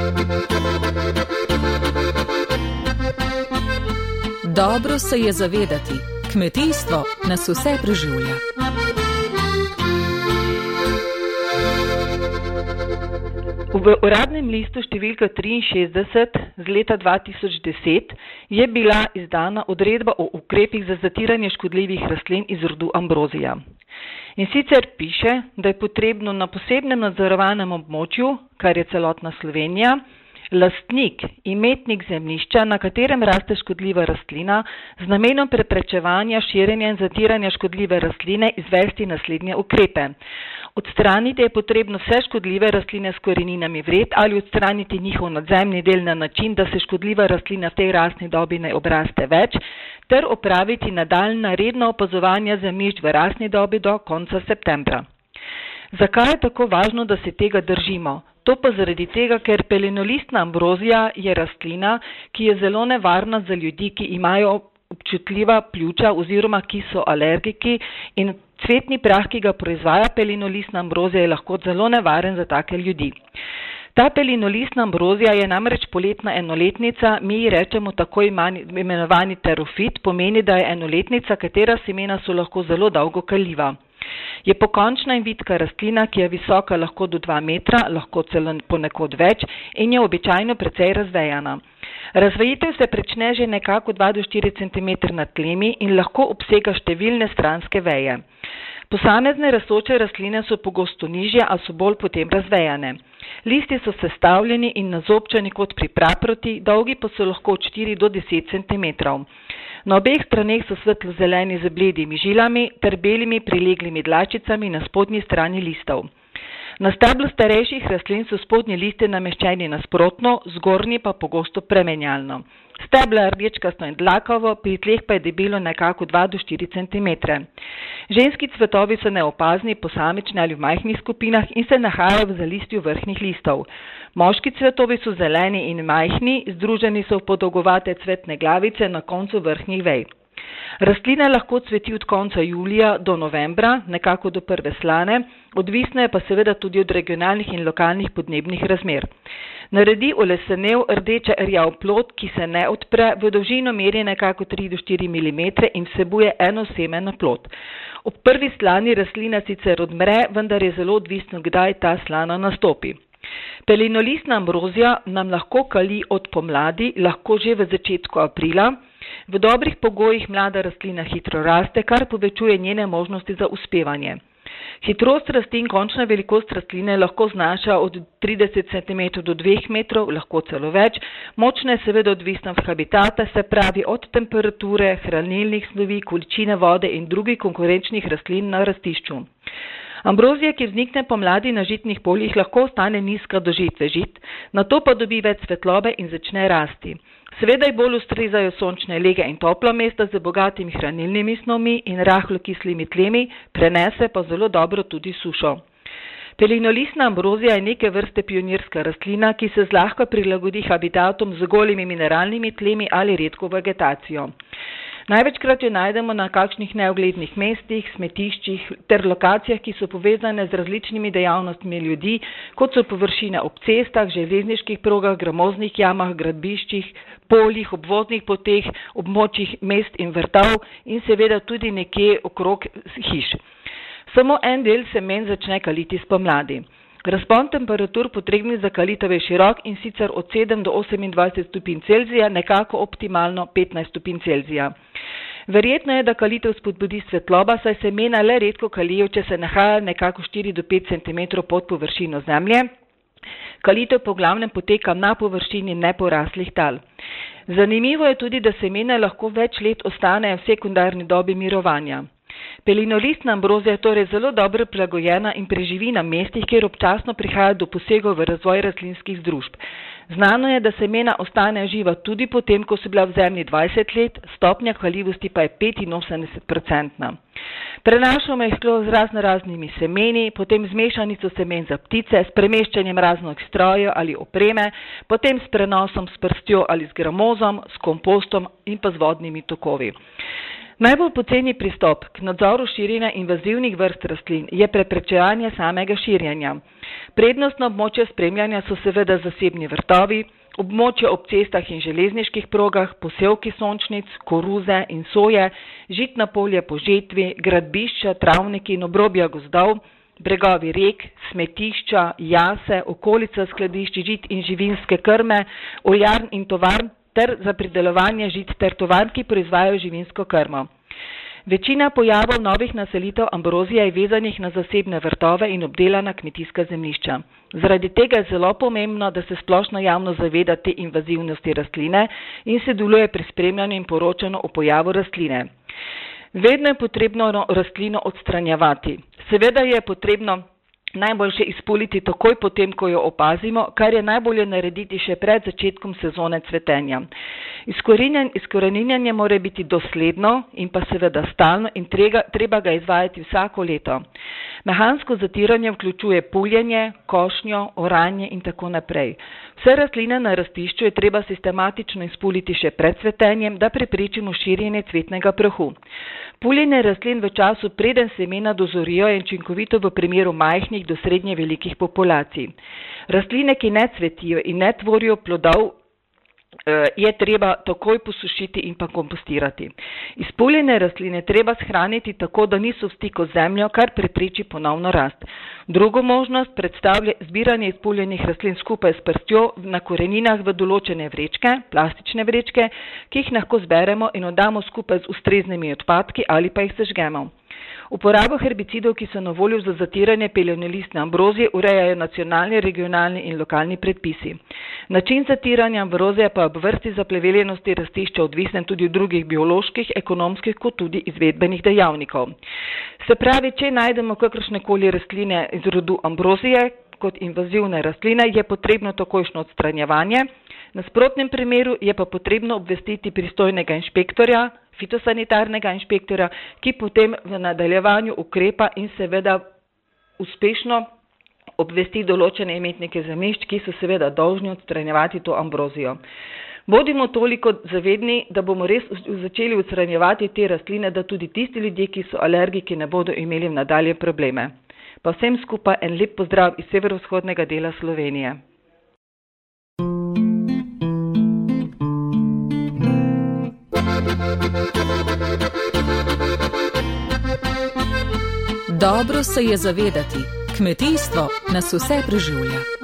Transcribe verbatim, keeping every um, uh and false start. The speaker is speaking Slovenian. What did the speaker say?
Dobro se je zavedati, kmetijstvo nas vse preživlja. V uradnem listu številka triinšestdeset z leta dva tisoč deset je bila izdana odredba o ukrepih za zatiranje škodljivih rastlin iz rodu ambrozija. In sicer piše, da je potrebno na posebnem nadzorovanem območju, kar je celotna Slovenija, lastnik, imetnik zemljišča, na katerem raste škodljiva rastlina, z namenom preprečevanja širjenja in zatiranja škodljive rastline izvesti naslednje ukrepe. Odstraniti je potrebno vse škodljive rastline s koreninami vred ali odstraniti njihov nadzemni del na način, da se škodljiva rastlina v tej rastni dobi ne obraste več, ter opraviti nadaljnja redna opazovanja zemljišč v rastni dobi do konca septembra. Zakaj je tako važno, da se tega držimo? To pa zaradi tega, ker pelinolistna ambrozija je rastlina, ki je zelo nevarna za ljudi, ki imajo občutljiva pljuča oziroma ki so alergiki, in cvetni prah, ki ga proizvaja pelinolistna ambrozija, je lahko zelo nevaren za take ljudi. Ta pelinolistna ambrozija je namreč poletna enoletnica, mi ji rečemo tako imenovani terofit, pomeni, da je enoletnica, katera semena so lahko zelo dolgo kaljiva. Je pokončna in vitka rastlina, ki je visoka lahko do dva metra, lahko celo ponekod več, in je običajno precej razvejana. Razvejitev se prične že nekako dva do štiri centimetre nad tlemi in lahko obsega številne stranske veje. Posamezne rastoče rastline so pogosto nižje, a so bolj potem razvejane. Listi so sestavljeni in nazobčani kot pri praproti, dolgi pa so lahko od štiri do deset centimetrov. Na obeh straneh so svetlo-zeleni z bledimi žilami ter belimi prileglimi dlačicami na spodnji strani listov. Na stablu starejših rastlin so spodnji listi nameščeni nasprotno, zgornji pa pogosto premenjalno. Steblo je rdečkasto in dlakavo, pri tleh pa je debelo nekako dva do štiri centimetre. Ženski cvetovi so neopazni, posamični ali v majhnih skupinah in se nahajajo v zalistju vrhnjih listov. Moški cvetovi so zeleni in majhni, združeni so v podolgovate cvetne glavice na koncu vrhnjih vej. Rastlina lahko cveti od konca julija do novembra, nekako do prve slane, odvisno je pa seveda tudi od regionalnih in lokalnih podnebnih razmer. Naredi olesenev rdeča rjav plod, ki se ne odpre, v dolžino meri nekako tri do štiri milimetre in vsebuje eno seme na plod. Ob prvi slani rastlina sicer odmre, vendar je zelo odvisno, kdaj ta slana nastopi. Pelinolistna ambrozija nam lahko kali od pomladi, lahko že v začetku aprila. V dobrih pogojih mlada rastlina hitro raste, kar povečuje njene možnosti za uspevanje. Hitrost rasti in končna velikost rastline lahko znaša od trideset centimetrov do dveh metrov, lahko celo več. Močna je seveda odvisna od habitata, se pravi od temperature, hranilnih snovi, količine vode in drugih konkurenčnih rastlin na rastišču. Ambrozija, ki vznikne pomladi na žitnih poljih, lahko ostane nizka do žetve žit, nato pa dobi več svetlobe in začne rasti. Seveda ji bolj ustrezajo sončne lege in topla mesta z bogatimi hranilnimi snovmi in rahlo kislimi tlemi, prenese pa zelo dobro tudi sušo. Pelinolistna ambrozija je neke vrste pionirska rastlina, ki se zlahka prilagodi habitatom z golimi mineralnimi tlemi ali redko vegetacijo. Največkrat jo najdemo na kakšnih neuglednih mestih, smetiščih ter lokacijah, ki so povezane z različnimi dejavnostmi ljudi, kot so površine ob cestah, železniških progah, gramoznih jamah, gradbiščih, poljih, obvoznih poteh, območjih mest in vrtov in seveda tudi nekje okrog hiš. Samo en del semen začne kaliti spomladi. Razpon temperatur potrebnih za kalitev je širok in sicer od sedem do osemindvajset stopinj Celzija, nekako optimalno petnajst stopinj Celzija. Verjetno je, da kalitev spodbudi svetloba, saj semena le redko kalijo, če se nahaja nekako štiri do pet centimetrov pod površino zemlje. Kalitev po glavnem poteka na površini neporaslih tal. Zanimivo je tudi, da semena lahko več let ostanejo v sekundarni dobi mirovanja. Pelinolistna ambrozija je torej zelo dobro prilagojena in preživi na mestih, kjer občasno prihaja do posegov v razvoj rastlinskih združb. Znano je, da semena ostanejo živa tudi potem, ko so bila v zemlji dvajset let, stopnja kaljivosti pa je petinosemdeset procentna. Prenašamo jih z razno raznimi semeni, potem z mešanico semen za ptice, s premeščanjem raznih strojev ali opreme, potem s prenosom s prstjo ali z gramozom, s kompostom in pa z vodnimi tokovi. Najbolj poceni pristop k nadzoru širjenja invazivnih vrst rastlin je preprečevanje samega širjenja. Prednostna območja spremljanja so seveda zasebni vrtovi, območja ob cestah in železniških progah, posevki sončnic, koruze in soje, žitna polja po žetvi, gradbišča, travniki in obrobja gozdov, bregovi rek, smetišča, jase, okolica skladišč žit in živinske krme, oljarn in tovarn, ter za pridelovanje žit ter tovarn, ki proizvajajo živinsko krmo. Večina pojavov novih naselitev ambrozije je vezanih na zasebne vrtove in obdelana kmetijska zemljišča. Zaradi tega je zelo pomembno, da se splošno javno zaveda te invazivnosti rastline in se deluje pri spremljanju in poročanju o pojavu rastline. Vedno je potrebno rastlino odstranjevati. Seveda je potrebno najboljše izpuliti takoj potem, ko jo opazimo, kar je najbolje narediti še pred začetkom sezone cvetenja. Izkoreninjanje mora biti dosledno in pa seveda stalno in treba, treba ga izvajati vsako leto. Mehansko zatiranje vključuje puljenje, košnjo, oranje in tako naprej. Vse rastline na rastišču je treba sistematično izpuliti še pred cvetenjem, da preprečimo širjenje cvetnega prahu. Puljenje rastlin v času preden semena dozorijo je učinkovito v primeru majhnih do srednje velikih populacij. Rastline, ki ne cvetijo in ne tvorijo plodov, je treba takoj posušiti in pa kompostirati. Izpuljene rastline treba shraniti tako, da niso v stiku z zemljo, kar prepreči ponovno rast. Drugo možnost predstavlja zbiranje izpuljenih rastlin skupaj s prstjo na koreninah v določene vrečke, plastične vrečke, ki jih lahko zberemo in oddamo skupaj z ustreznimi odpadki ali pa jih sežgemo. Uporabo herbicidov, ki so na voljo za zatiranje pelionelistne ambrozije, urejajo nacionalni, regionalni in lokalni predpisi. Način zatiranja ambrozije pa ob vrsti zapleveljenosti rastišča odvisen tudi od drugih bioloških, ekonomskih kot tudi izvedbenih dejavnikov. Se pravi, če najdemo kakršnekoli rastline iz rodu ambrozije kot invazivne rastline, je potrebno takojšnjo odstranjevanje. Na nasprotnem primeru je pa potrebno obvestiti pristojnega inšpektorja, fitosanitarnega inšpektorja, ki potem v nadaljevanju ukrepa in seveda uspešno obvesti določene imetnike zemljišč, ki so seveda dolžni odstranjevati to ambrozijo. Bodimo toliko zavedni, da bomo res začeli odstranjevati te rastline, da tudi tisti ljudje, ki so alergiki, ne bodo imeli nadalje probleme. Pa vsem skupaj en lep pozdrav iz severovzhodnega dela Slovenije. Dobro se je zavedati, kmetijstvo nas vse preživlja.